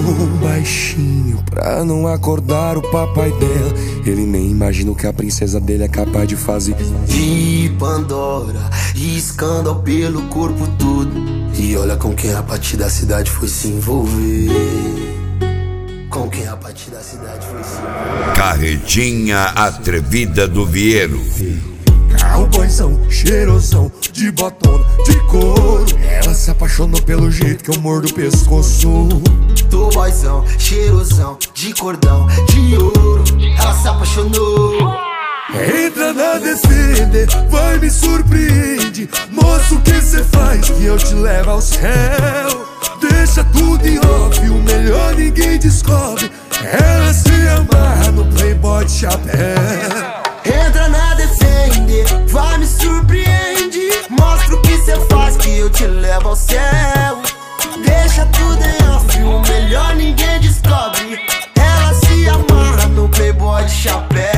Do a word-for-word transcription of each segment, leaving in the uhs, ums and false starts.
baixinho pra não acordar o papai dela. Ele nem imagina o que a princesa dele é capaz de fazer. De Pandora, escândalo pelo corpo todo. E olha com quem a partir da cidade foi se envolver. Com quem a partir da cidade foi se envolver. Carretinha atrevida do Vieiro. Cowboyzão, cheirosão, de botona, de couro. Ela se apaixonou pelo jeito que eu mordo o pescoço. Do boyzão, cheirosão, de cordão, de ouro. Ela se apaixonou. Entra na Defender, vai me surpreende. Mostra o que cê faz que eu te levo ao céu. Deixa tudo em off, o melhor ninguém descobre. Ela se amarra no Playboy de chapéu. Entra na Defender, vai me surpreende. Mostra o que cê faz que eu te levo ao céu. Deixa tudo em off, o melhor ninguém descobre. Ela se amarra no Playboy de chapéu.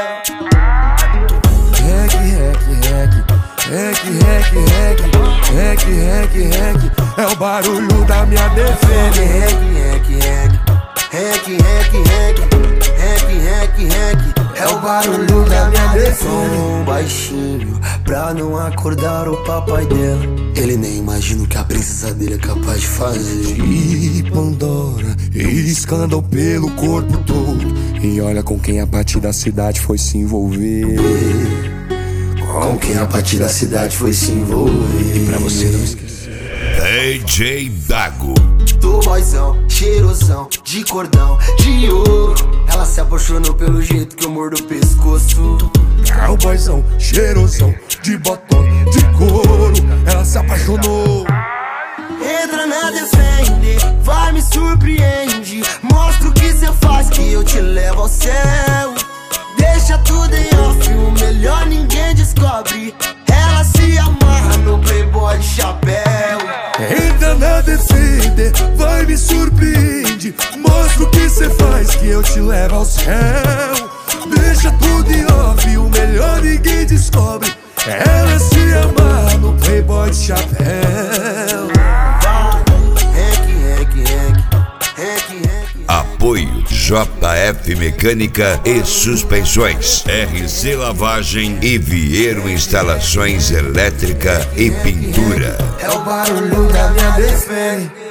Rec, rec, rec, rec, rec, rec, rec, rec, rec. É o barulho da minha Defender. Rec, rec, rec, rec, rec, rec, rec, rec, rec. É o barulho da minha Defender. Baixinho pra não acordar o papai dela. Ele nem imagina o que a princesa dele é capaz de fazer. De Pandora, escândalo pelo corpo todo. E olha com quem a partir da cidade foi se envolver. Com quem a partir da cidade foi se envolver. E pra você não esquecer, D J Dago. Do boyzão, cheirosão, de cordão, de ouro. Ela se apaixonou pelo jeito que eu mordo o pescoço. cowboyzão, cheirosão, de botona, de couro. Ela se apaixonou. Entra na Defender, vai me surpreende. Mostra o que cê faz que eu te levo ao céu. Deixa tudo em off, o melhor ninguém descobre. Ela se amarra no Playboy de chapéu. Entra na Defender, vai me surpreende. Mostra o que cê faz que eu te levo ao céu. Deixa tudo em off, o melhor ninguém descobre. Ela se amarra no Playboy de chapéu. Apoio J F Mecânica e Suspensões, R C Lavagem e Vieiro Instalações Elétrica e Pintura. É o barulho da minha Defender.